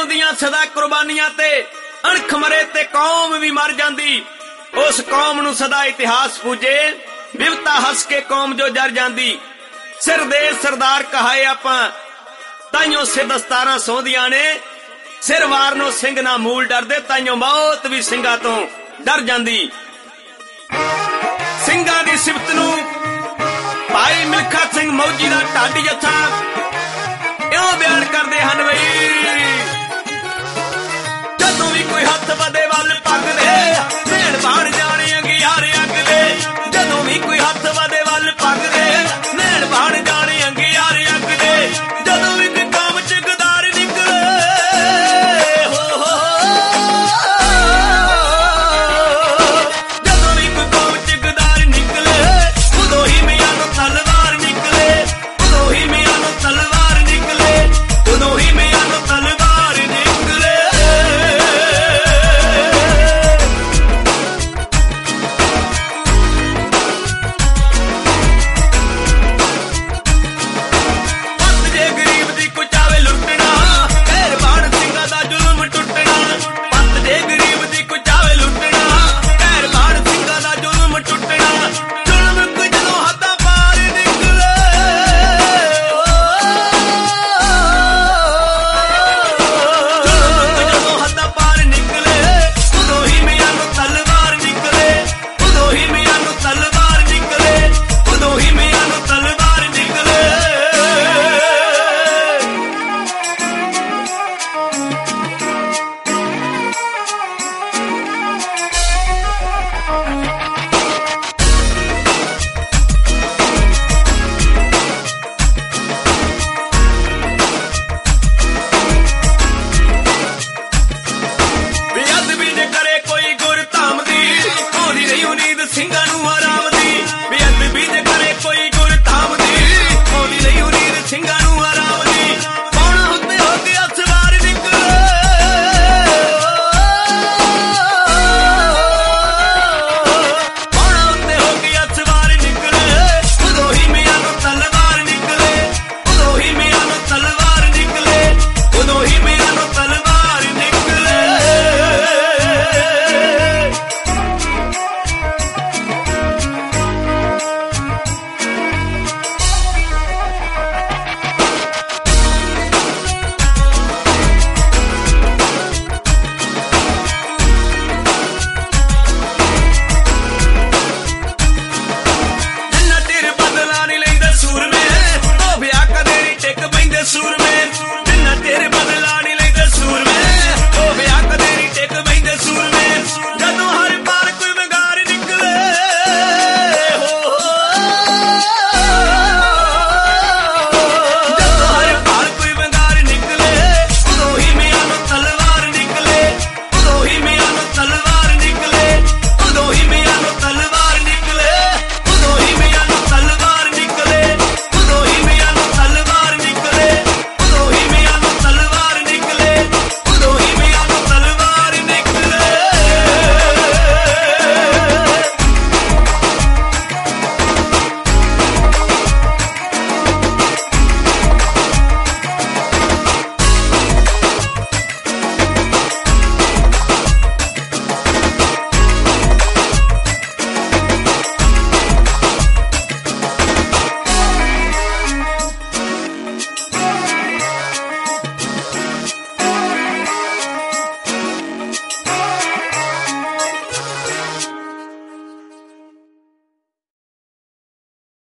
ਦੀਆਂ ਸਦਾ ਕੁਰਬਾਨੀਆਂ ਤੇ ਅਣਖ ਮਰੇ ਤੇ ਕੌਮ ਵੀ ਮਰ ਜਾਂਦੀ। ਉਸ ਕੌਮ ਨੂੰ ਸਦਾ ਇਤਿਹਾਸ ਪੂਜੇ, ਵਿਵਤਾ ਹੱਸ ਕੇ ਕੌਮ ਜੋ ਜਰ ਜਾਂਦੀ। ਸਿਰ ਦੇ ਸਰਦਾਰ ਕਹਾਏ ਆਪਾਂ, ਤਾਈਓ ਸਿਰ ਦਸਤਾਰਾਂ ਸੌਂਦੀਆਂ ਨੇ। ਸਿਰ ਵਾਰਨੋਂ ਸਿੰਘ ਨਾ ਮੂਲ ਡਰਦੇ, ਤਾਈਓ ਮੌਤ ਵੀ ਸਿੰਘਾਂ ਤੋਂ ਡਰ ਜਾਂਦੀ। ਸਿੰਘਾਂ ਦੀ ਸਿਫਤ ਨੂੰ ਭਾਈ ਮਿਲਖਾ ਸਿੰਘ ਮੌਜੀ ਦਾ ਢਾਡੀ ਜੱਥਾ ਇਉਂ ਬਿਆਨ ਕਰਦੇ ਹਨ ਬਈ, ਜਦੋਂ ਵੀ ਕੋਈ ਹੱਥ ਵਧੇ ਵੱਲ ਪੱਗਦੇ